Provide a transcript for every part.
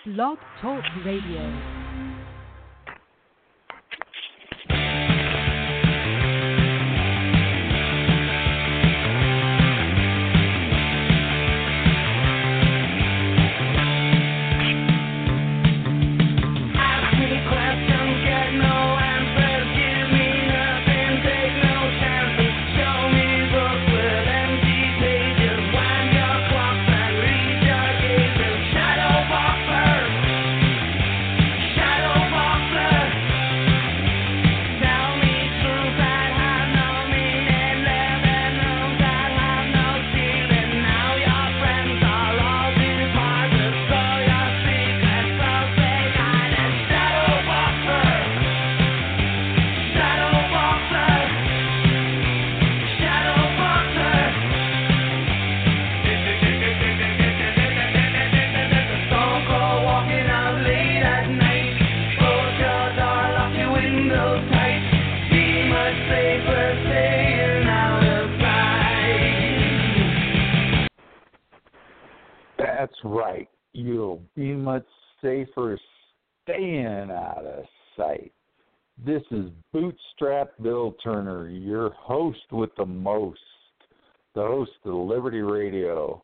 Blog Talk Radio. That's right. You'll be much safer staying out of sight. This is Bootstrap Bill Turner, your host with the most, the host of Liberty Radio,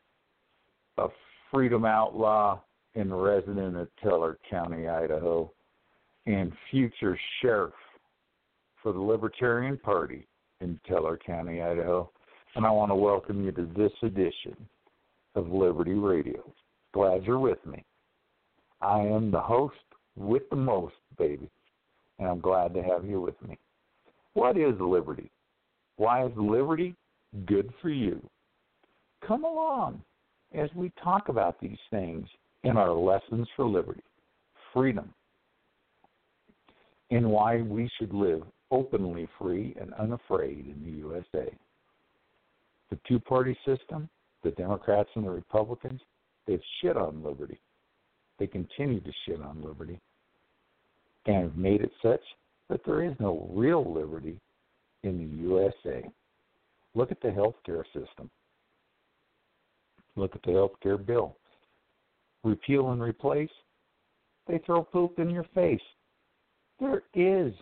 a freedom outlaw and resident of Teller County, Idaho, and future sheriff for the Libertarian Party in Teller County, Idaho. And I want to welcome you to this edition of Liberty Radio. Glad you're with me. I am the host with the most, baby, and I'm glad to have you with me. What is liberty? Why is liberty good for you? Come along as we talk about these things in our Lessons for Liberty, freedom, and why we should live openly free and unafraid in the USA. The two-party system, the Democrats and the Republicans, they've shit on liberty. They continue to shit on liberty and have made it such that there is no real liberty in the USA. Look at the health care system. Look at the health care bill. Repeal and replace, they throw poop in your face. There is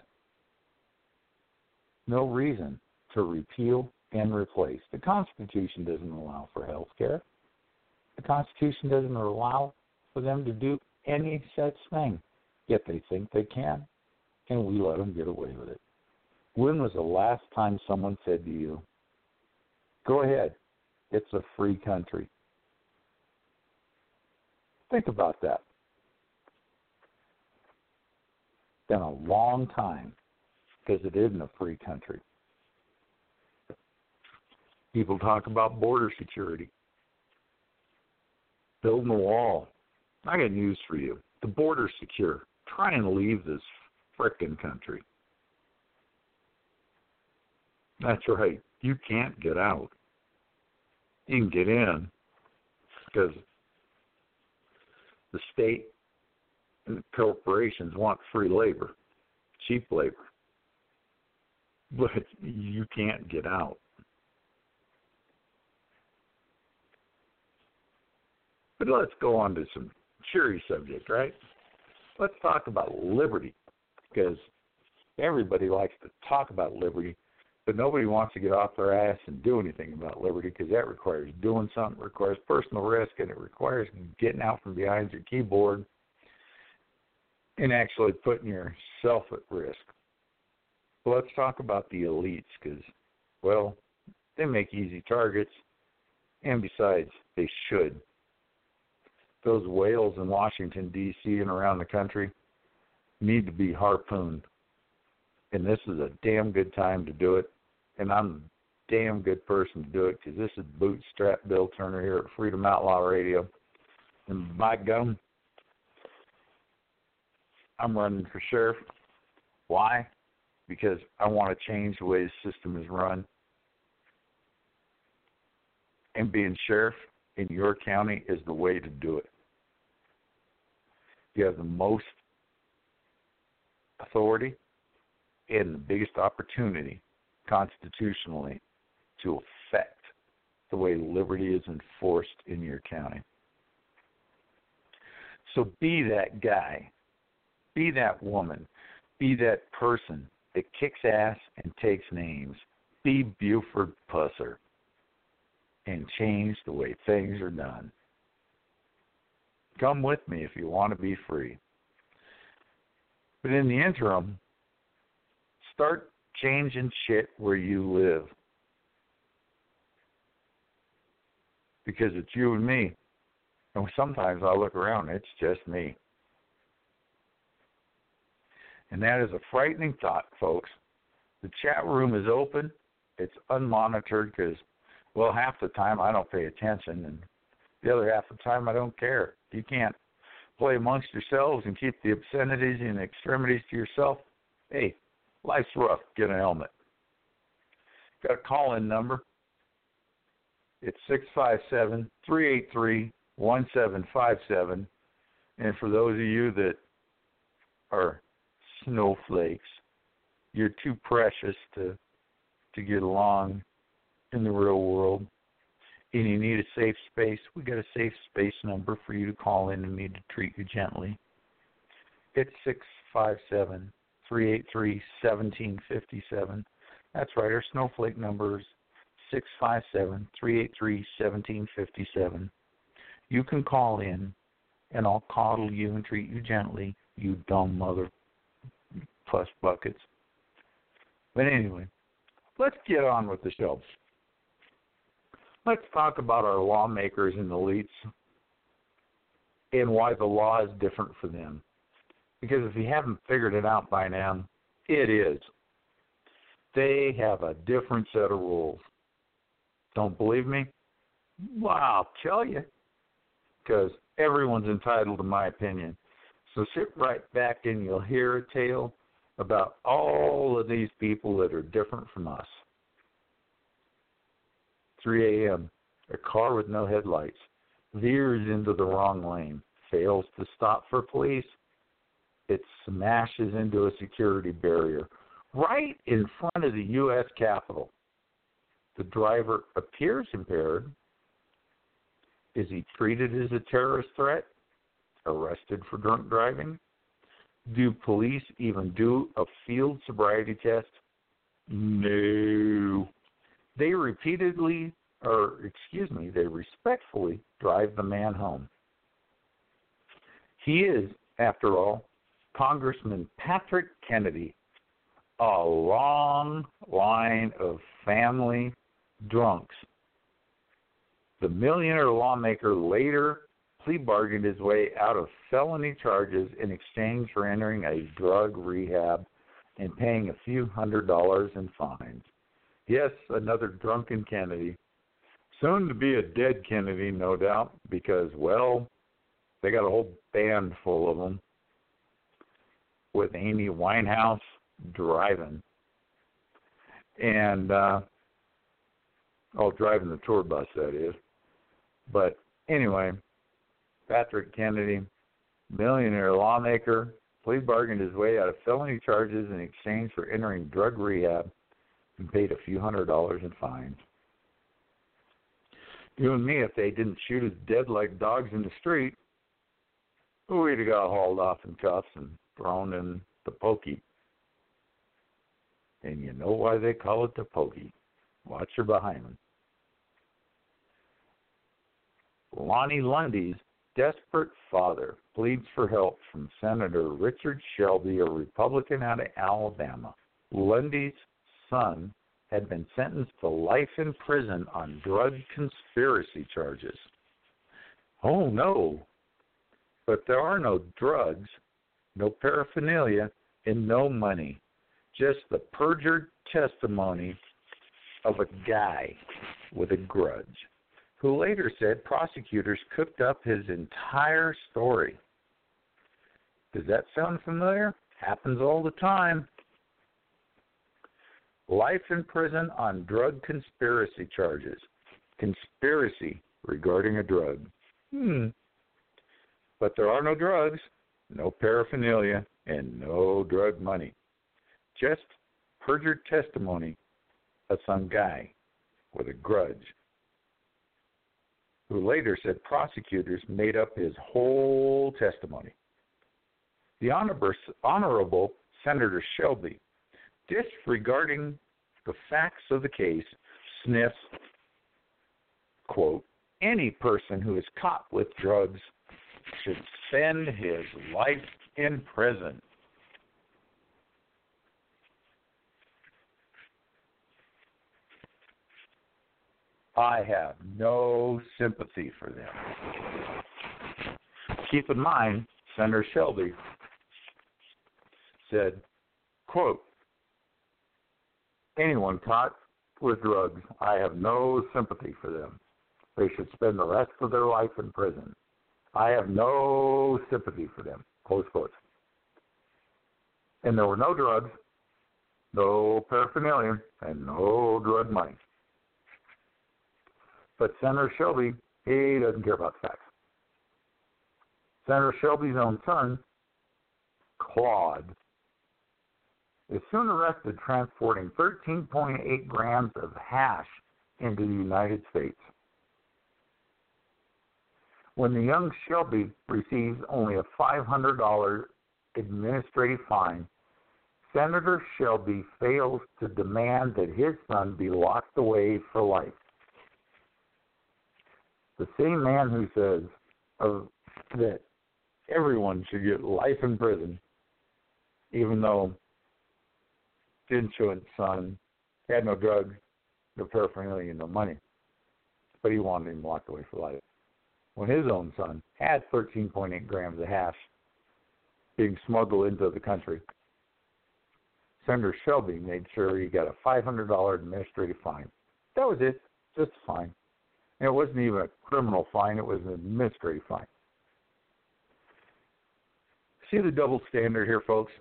no reason to repeal and replace. The Constitution doesn't allow for health care. The Constitution doesn't allow for them to do any such thing, yet they think they can, and we let them get away with it. When was the last time someone said to you, go ahead, it's a free country? Think about that. It's been a long time, because it isn't a free country. People talk about border security, building a wall. I got news for you. The border's secure. Try and leave this frickin' country. That's right. You can't get out. You can get in because the state and the corporations want free labor, cheap labor. But you can't get out. But let's go on to some cheery subject, right? Let's talk about liberty, because everybody likes to talk about liberty, but nobody wants to get off their ass and do anything about liberty, because that requires doing something, requires personal risk, and it requires getting out from behind your keyboard and actually putting yourself at risk. So let's talk about the elites, because, well, they make easy targets, and besides, they should. Those whales in Washington, D.C. and around the country need to be harpooned. And this is a damn good time to do it. And I'm a damn good person to do it, because this is Bootstrap Bill Turner here at Freedom Outlaw Radio. And by gum, I'm running for sheriff. Why? Because I want to change the way the system is run. And being sheriff in your county is the way to do it. You have the most authority and the biggest opportunity constitutionally to affect the way liberty is enforced in your county. So be that guy. Be that woman. Be that person that kicks ass and takes names. Be Buford Pusser and change the way things are done. Come with me if you want to be free. But in the interim, start changing shit where you live. Because it's you and me. And sometimes I look around and it's just me. And that is a frightening thought, folks. The chat room is open. It's unmonitored because, well, half the time I don't pay attention, and the other half of the time I don't care. You can't play amongst yourselves and keep the obscenities and extremities to yourself. Hey, life's rough. Get a helmet. Got a call-in number. It's 657-383-1757. And for those of you that are snowflakes, you're too precious to get along in the real world, and you need a safe space, we got a safe space number for you to call in and me to treat you gently. It's 657-383-1757. That's right, our snowflake number is 657-383-1757. You can call in, and I'll coddle you and treat you gently, you dumb mother plus buckets. But anyway, let's get on with the show. Let's talk about our lawmakers and elites and why the law is different for them. Because if you haven't figured it out by now, it is. They have a different set of rules. Don't believe me? Well, I'll tell you. Because everyone's entitled to my opinion. So sit right back and you'll hear a tale about all of these people that are different from us. 3 a.m., a car with no headlights veers into the wrong lane, fails to stop for police. It smashes into a security barrier right in front of the U.S. Capitol. The driver appears impaired. Is he treated as a terrorist threat? Arrested for drunk driving? Do police even do a field sobriety test? No. They respectfully drive the man home. He is, after all, Congressman Patrick Kennedy, a long line of family drunks. The millionaire lawmaker later plea bargained his way out of felony charges in exchange for entering a drug rehab and paying a few $100s in fines. Yes, another drunken Kennedy. Soon to be a dead Kennedy, no doubt, because, well, they got a whole band full of them with Amy Winehouse driving. And, driving the tour bus, that is. But anyway, Patrick Kennedy, millionaire lawmaker, plea bargained his way out of felony charges in exchange for entering drug rehab and paid a few $100s in fines. You and me, if they didn't shoot us dead like dogs in the street, we'd have got hauled off in cuffs and thrown in the pokey. And you know why they call it the pokey. Watch your behind them. Lonnie Lundy's desperate father pleads for help from Senator Richard Shelby, a Republican out of Alabama. Lundy's son had been sentenced to life in prison on drug conspiracy charges. Oh, no. But there are no drugs, no paraphernalia, and no money. Just the perjured testimony of a guy with a grudge, who later said prosecutors cooked up his entire story. Does that sound familiar? Happens all the time. Life in prison on drug conspiracy charges. Conspiracy regarding a drug. But there are no drugs, no paraphernalia, and no drug money. Just perjured testimony of some guy with a grudge. who later said prosecutors made up his whole testimony. The Honorable Senator Shelby, disregarding the facts of the case, sniffs, quote, any person who is caught with drugs should spend his life in prison. I have no sympathy for them. Keep in mind, Senator Shelby said, quote, anyone caught with drugs, I have no sympathy for them. They should spend the rest of their life in prison. I have no sympathy for them, close quotes. And there were no drugs, no paraphernalia, and no drug money. But Senator Shelby, he doesn't care about the facts. Senator Shelby's own son, Claude, is soon arrested transporting 13.8 grams of hash into the United States. When the young Shelby receives only a $500 administrative fine, Senator Shelby fails to demand that his son be locked away for life. The same man who says that everyone should get life in prison, even though Dinshaw's son had no drugs, no paraphernalia, no money, but he wanted him locked away for life. When his own son had 13.8 grams of hash being smuggled into the country, Senator Shelby made sure he got a $500 administrative fine. That was it, just a fine. And it wasn't even a criminal fine, it was an administrative fine. See the double standard here, folks?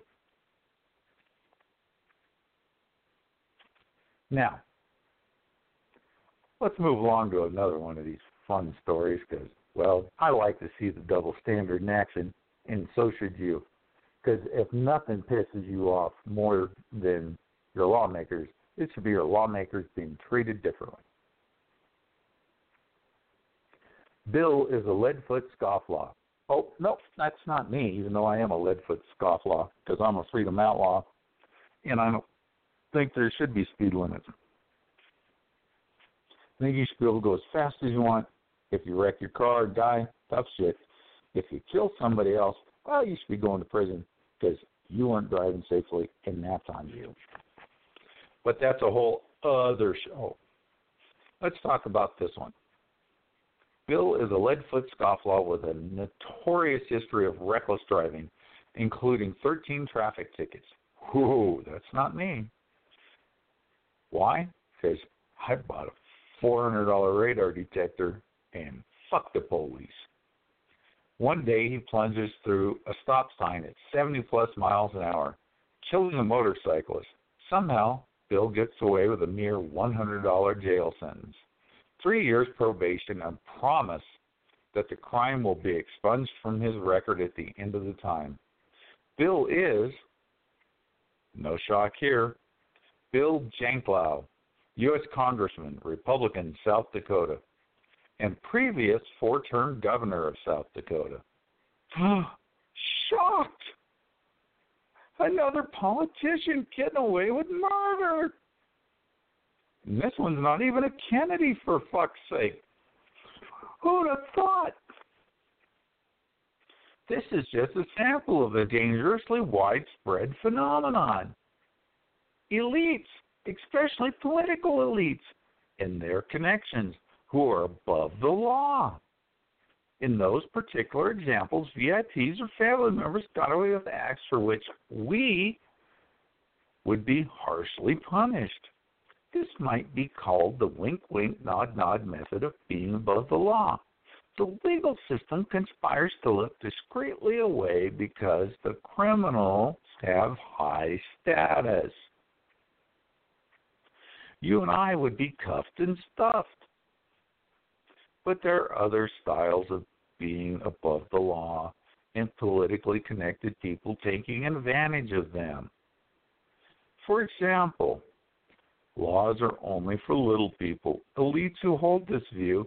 Now, let's move along to another one of these fun stories because, well, I like to see the double standard in action, and so should you. Because if nothing pisses you off more than your lawmakers, it should be your lawmakers being treated differently. Bill is a lead-foot scofflaw. Oh, no, that's not me, even though I am a lead-foot scofflaw, because I'm a freedom outlaw, and I don't think there should be speed limits. I think you should be able to go as fast as you want. If you wreck your car or die, tough shit. If you kill somebody else, well, you should be going to prison because you weren't driving safely, and that's on you. But that's a whole other show. Let's talk about this one. Bill is a lead-foot scofflaw with a notorious history of reckless driving, including 13 traffic tickets. Whoa, that's not me. Why? Because I bought a $400 radar detector and fuck the police. One day he plunges through a stop sign at 70-plus miles an hour, killing a motorcyclist. Somehow, Bill gets away with a mere $100 jail sentence, 3 years probation, and promise that the crime will be expunged from his record at the end of the time. Bill is, no shock here, Bill Janklow, U.S. Congressman, Republican, South Dakota, and previous 4-term governor of South Dakota. Shocked! Another politician getting away with murder! And this one's not even a Kennedy, for fuck's sake. Who'd have thought? This is just a sample of a dangerously widespread phenomenon. Elites, especially political elites, and their connections, who are above the law. In those particular examples, VIPs or family members got away with acts for which we would be harshly punished. This might be called the wink-wink, nod-nod method of being above the law. The legal system conspires to look discreetly away because the criminals have high status. You and I would be cuffed and stuffed. But there are other styles of being above the law and politically connected people taking advantage of them. For example, laws are only for little people. Elites who hold this view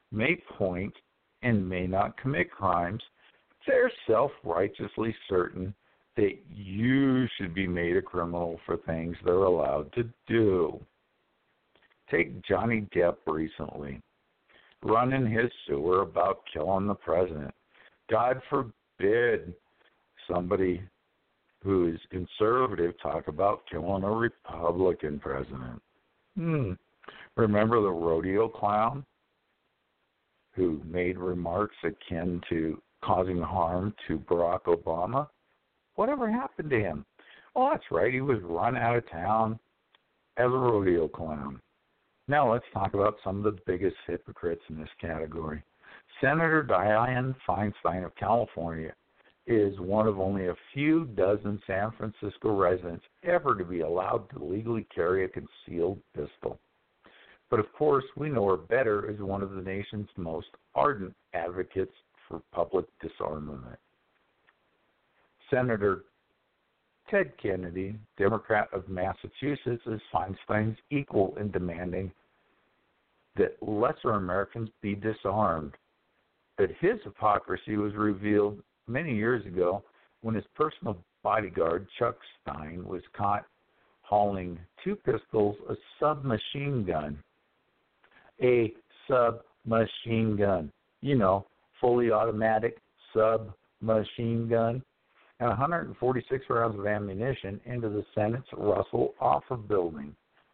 may point and may not commit crimes, they're self-righteously certain that you should be made a criminal for things they're allowed to do. Take Johnny Depp recently, running his sewer about killing the president. God forbid somebody who is conservative talk about killing a Republican president. Remember the rodeo clown who made remarks akin to causing harm to Barack Obama? Whatever happened to him? Oh, that's right. He was run out of town as a rodeo clown. Now let's talk about some of the biggest hypocrites in this category. Senator Dianne Feinstein of California is one of only a few dozen San Francisco residents ever to be allowed to legally carry a concealed pistol. But of course, we know her better as one of the nation's most ardent advocates for public disarmament. Senator Ted Kennedy, Democrat of Massachusetts, is Feinstein's equal in demanding that lesser Americans be disarmed. But his hypocrisy was revealed many years ago when his personal bodyguard, Chuck Stein, was caught hauling two pistols, a submachine gun. A submachine gun. You know, fully automatic submachine gun. And 146 rounds of ammunition into the Senate's Russell office building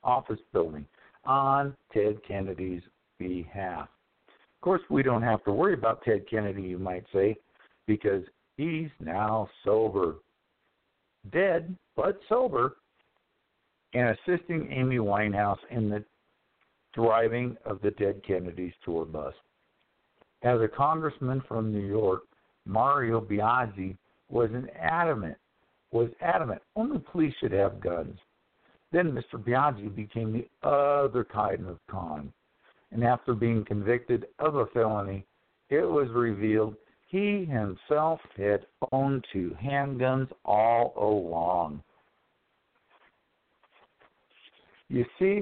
on Ted Kennedy's behalf. Of course, we don't have to worry about Ted Kennedy, you might say, because he's now sober. Dead, but sober, and assisting Amy Winehouse in the driving of the Dead Kennedys tour bus. As a congressman from New York, Mario Biaggi was adamant only police should have guns. Then Mr. Biaggi became the other kind of con. And after being convicted of a felony, it was revealed he himself had owned two handguns all along. You see,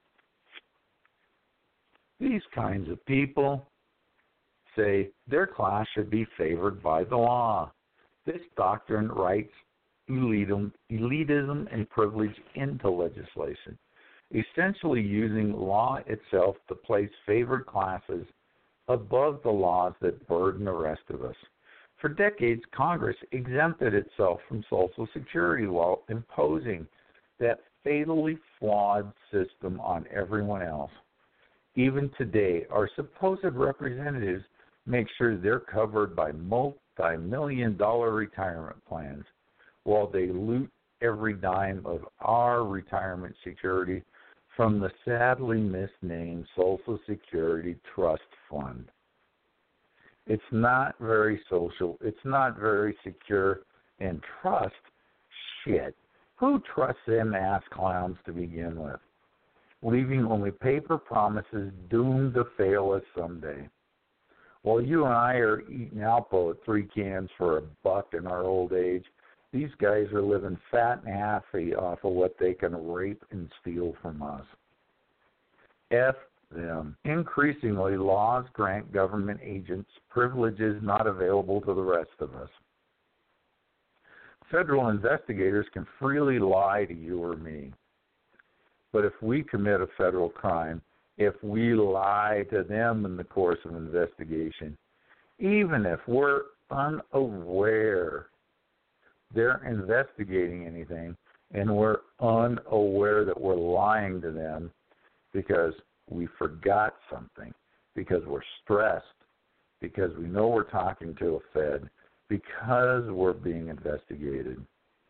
these kinds of people say their class should be favored by the law. This doctrine writes elitism and privilege into legislation, essentially using law itself to place favored classes above the laws that burden the rest of us. For decades, Congress exempted itself from Social Security while imposing that fatally flawed system on everyone else. Even today, our supposed representatives make sure they're covered by multi-million-dollar retirement plans while they loot every dime of our retirement security from the sadly misnamed Social Security Trust Fund. It's not very social, it's not very secure, and trust? Shit. Who trusts them ass clowns to begin with? Leaving only paper promises doomed to fail us someday. While you and I are eating Alpo at 3 cans for $1 in our old age, these guys are living fat and happy off of what they can rape and steal from us. F them. Increasingly, laws grant government agents privileges not available to the rest of us. Federal investigators can freely lie to you or me. But if we commit a federal crime, if we lie to them in the course of investigation, even if we're unaware they're investigating anything and we're unaware that we're lying to them because we forgot something, because we're stressed, because we know we're talking to a Fed, because we're being investigated,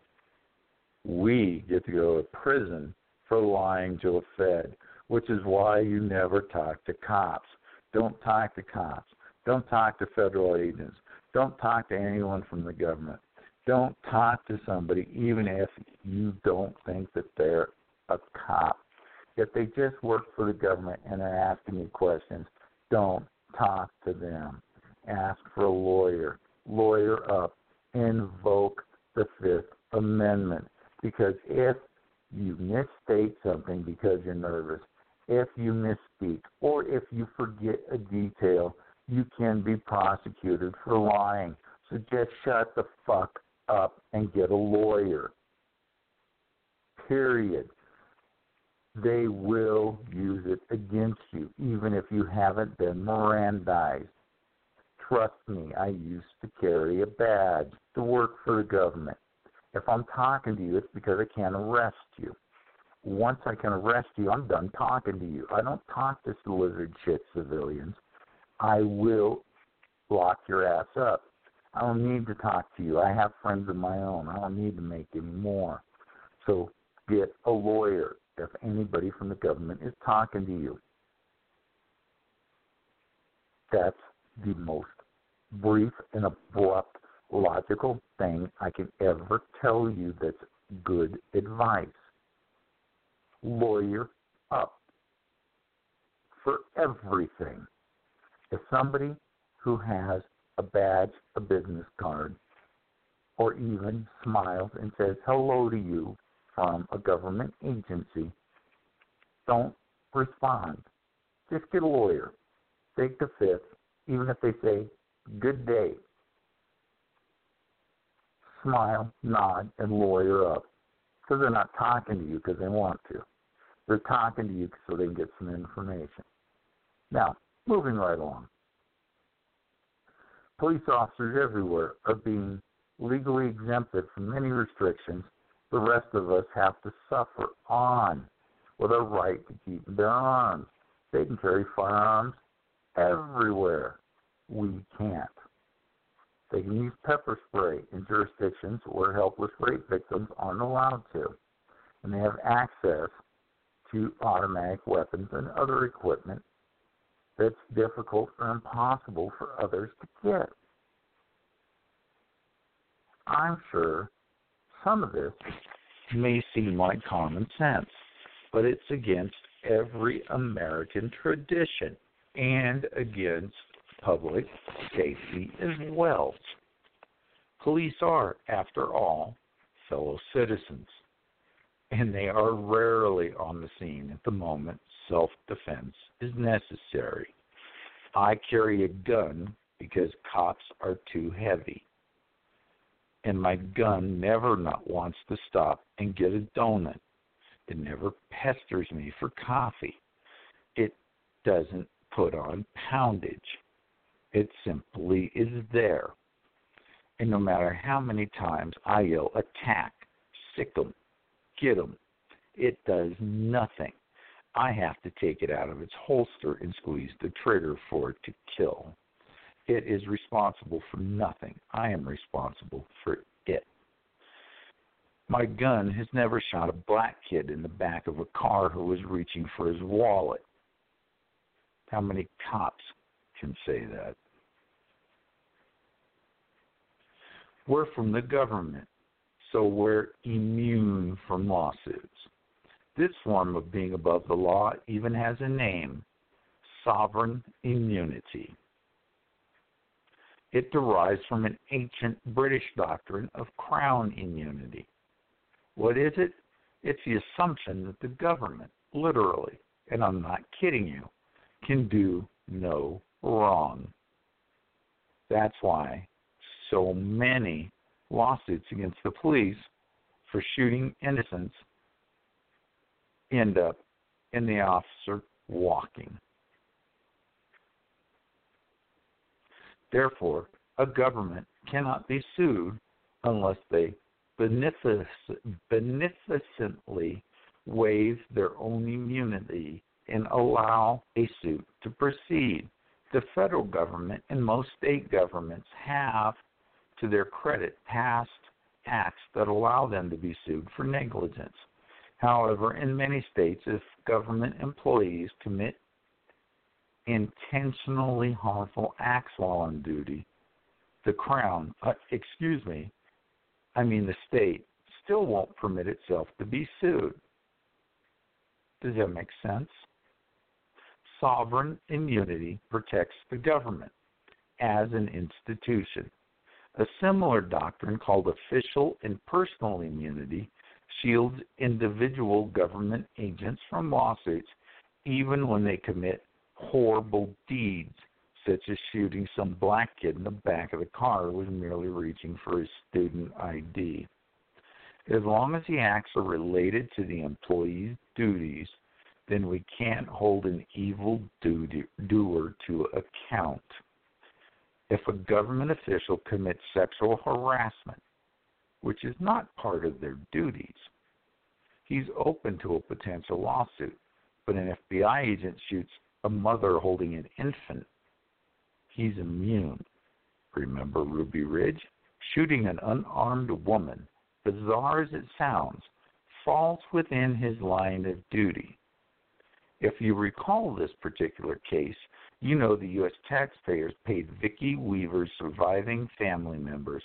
we get to go to prison for lying to a Fed, which is why you never talk to cops. Don't talk to cops. Don't talk to federal agents. Don't talk to anyone from the government. Don't talk to somebody even if you don't think that they're a cop. If they just work for the government and they're asking you questions, don't talk to them. Ask for a lawyer. Lawyer up. Invoke the Fifth Amendment. Because if you misstate something because you're nervous, if you misspeak or if you forget a detail, you can be prosecuted for lying. So just shut the fuck up and get a lawyer. Period. They will use it against you, even if you haven't been Mirandized. Trust me, I used to carry a badge to work for the government. If I'm talking to you, it's because I can't arrest you. Once I can arrest you, I'm done talking to you. I don't talk to lizard shit civilians. I will lock your ass up. I don't need to talk to you. I have friends of my own. I don't need to make any more. So get a lawyer if anybody from the government is talking to you. That's the most brief and abrupt, logical thing I can ever tell you that's good advice. Lawyer up for everything. If somebody who has a badge, a business card, or even smiles and says hello to you from a government agency, don't respond. Just get a lawyer. Take the fifth, even if they say, good day. Smile, nod, and lawyer up. Because they're not talking to you because they want to. They're talking to you so they can get some information. Now, moving right along. Police officers everywhere are being legally exempted from many restrictions the rest of us have to suffer on with our right to keep and bear arms. They can carry firearms everywhere. We can't. They can use pepper spray in jurisdictions where helpless rape victims aren't allowed to. And they have access to automatic weapons and other equipment that's difficult or impossible for others to get. I'm sure some of this may seem like common sense, but it's against every American tradition and against public safety as well. Police are, after all, fellow citizens, and they are rarely on the scene at the moment self-defense is necessary. I carry a gun because cops are too heavy, and my gun never not wants to stop and get a donut. It never pesters me for coffee. It doesn't put on poundage. It simply is there. And no matter how many times I yell, attack, sick 'em, get 'em, it does nothing. I have to take it out of its holster and squeeze the trigger for it to kill. It is responsible for nothing. I am responsible for it. My gun has never shot a black kid in the back of a car who was reaching for his wallet. How many cops can say that? We're from the government, so we're immune from lawsuits. This form of being above the law even has a name: sovereign immunity. It derives from an ancient British doctrine of crown immunity. What is it? It's the assumption that the government, literally, and I'm not kidding you, can do no wrong. That's why so many lawsuits against the police for shooting innocents end up in the officer walking. Therefore, a government cannot be sued unless they beneficently waive their own immunity and allow a suit to proceed. The federal government and most state governments have, to their credit, passed acts that allow them to be sued for negligence. However, in many states, if government employees commit intentionally harmful acts while on duty, the state still won't permit itself to be sued. Does that make sense? Sovereign immunity protects the government as an institution. A similar doctrine called official and personal immunity shields individual government agents from lawsuits even when they commit horrible deeds, such as shooting some black kid in the back of the car who was merely reaching for his student ID. As long as the acts are related to the employee's duties, then we can't hold an evil doer to account. If a government official commits sexual harassment, which is not part of their duties, he's open to a potential lawsuit. But an FBI agent shoots a mother holding an infant, he's immune. Remember Ruby Ridge? Shooting an unarmed woman, bizarre as it sounds, falls within his line of duty. If you recall this particular case, you know the U.S. taxpayers paid Vicki Weaver's surviving family members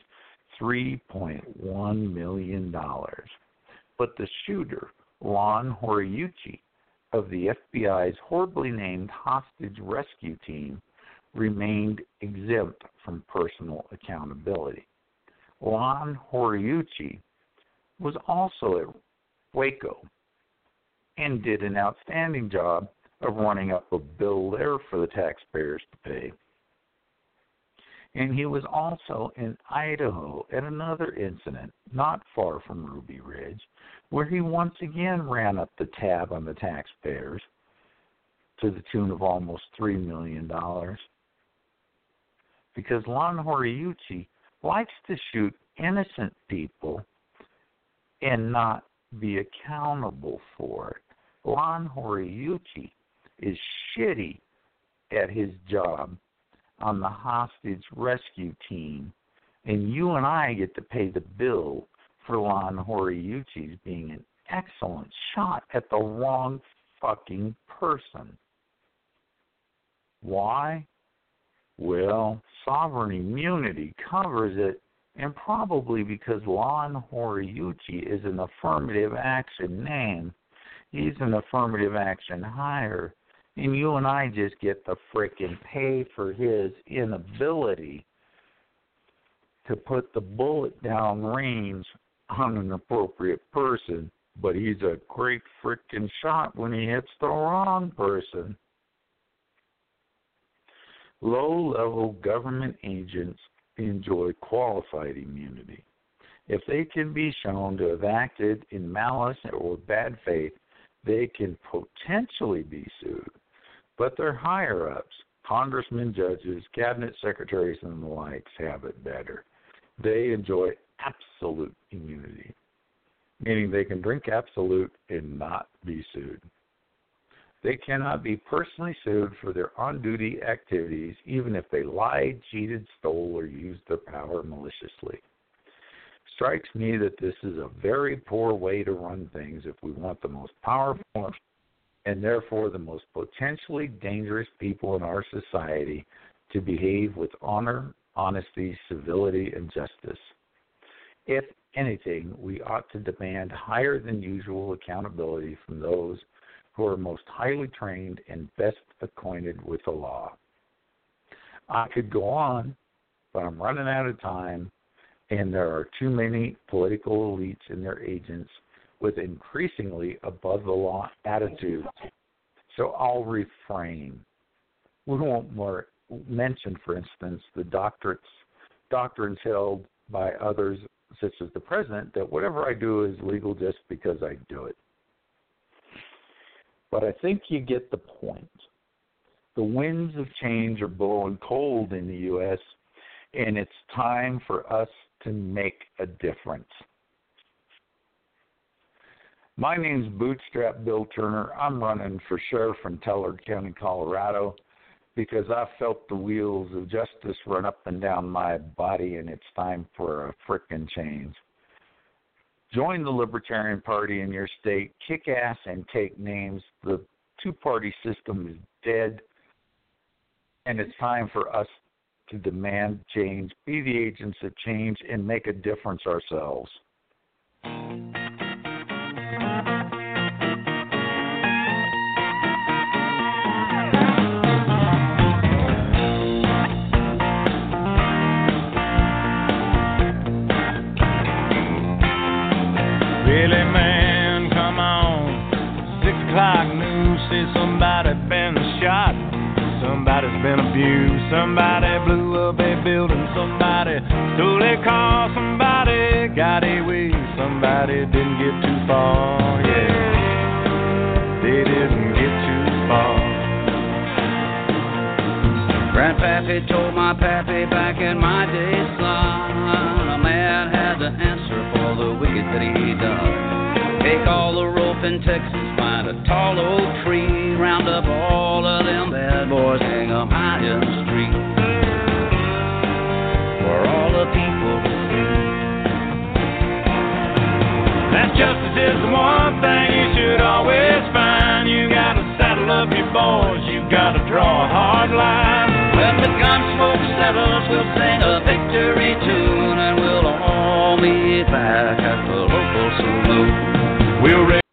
$3.1 million. But the shooter, Lon Horiuchi, of the FBI's horribly named hostage rescue team, remained exempt from personal accountability. Lon Horiuchi was also at Waco and did an outstanding job of running up a bill there for the taxpayers to pay. And he was also in Idaho at another incident not far from Ruby Ridge, where he once again ran up the tab on the taxpayers to the tune of almost $3 million. Because Lon Horiuchi likes to shoot innocent people and not be accountable for it. Lon Horiuchi is shitty at his job on the hostage rescue team, and you and I get to pay the bill for Lon Horiuchi's being an excellent shot at the wrong fucking person. Why? Well, sovereign immunity covers it, and probably because Lon Horiuchi is an affirmative action name, he's an affirmative action hire, and you and I just get the frickin' pay for his inability to put the bullet down range on an appropriate person, but he's a great frickin' shot when he hits the wrong person. Low-level government agents enjoy qualified immunity. If they can be shown to have acted in malice or bad faith, they can potentially be sued. But their higher-ups, congressmen, judges, cabinet secretaries, and the likes, have it better. They enjoy absolute immunity, meaning they can drink absolute and not be sued. They cannot be personally sued for their on-duty activities, even if they lied, cheated, stole, or used their power maliciously. Strikes me that this is a very poor way to run things if we want the most powerful and therefore the most potentially dangerous people in our society to behave with honor, honesty, civility, and justice. If anything, we ought to demand higher than usual accountability from those who are most highly trained and best acquainted with the law. I could go on, but I'm running out of time, and there are too many political elites and their agents with increasingly above-the-law attitudes, so I'll refrain. We won't more mention, for instance, the doctrines held by others, such as the president, that whatever I do is legal just because I do it. But I think you get the point. The winds of change are blowing cold in the U.S., and it's time for us to make a difference. My name's Bootstrap Bill Turner. I'm running for sheriff in Teller County, Colorado, because I felt the wheels of justice run up and down my body, and it's time for a frickin' change. Join the Libertarian Party in your state, kick ass and take names. The two-party system is dead, and it's time for us to demand change, be the agents of change, and make a difference ourselves. Really, man, come on. 6 o'clock news says somebody view. Somebody blew up a building, somebody stole a car, somebody got away, somebody didn't get too far, yeah, they didn't get too far. Grandpappy told my pappy back in my day, son, a man had to answer for the wicked that he done. Take all the rope in Texas, find a tall oak tree, round up all of them bad boys, hang 'em high in the street for all the people to see. That justice is the one thing you should always find. You gotta saddle up your boys, you gotta draw a hard line. When the gun smoke settles, we'll sing a victory tune, and we'll all meet back at the local saloon. We'll